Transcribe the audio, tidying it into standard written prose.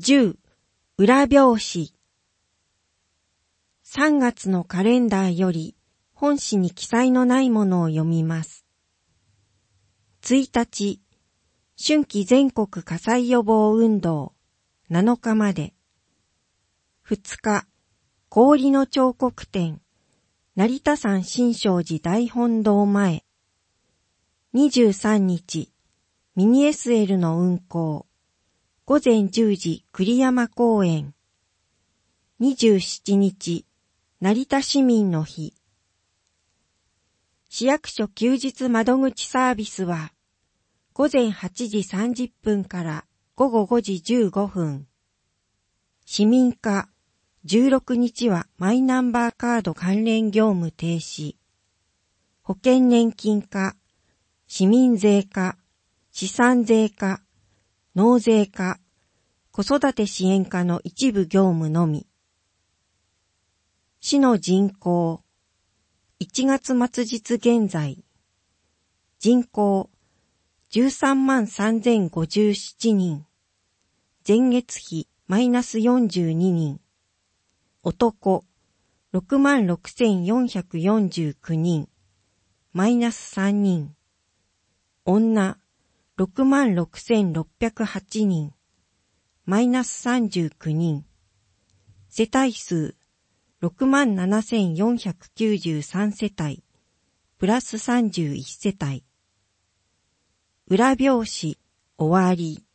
10、裏表紙。3月のカレンダーより本誌に記載のないものを読みます。1日、春季全国火災予防運動7日まで。2日、氷の彫刻展、成田山新勝寺大本堂前。23日、ミニ SL の運行。午前10時栗山公園。27日、成田市民の日。市役所休日窓口サービスは、午前8時30分から午後5時15分。市民課、16日はマイナンバーカード関連業務停止。保険年金課、市民税課、資産税課、納税課、子育て支援課の一部業務のみ。市の人口、1月末日現在、人口133,057人、前月比マイナス42人、男66,449人、マイナス3人、女66,608人、マイナス39人、世帯数67,493世帯、プラス31世帯。裏表紙、終わり。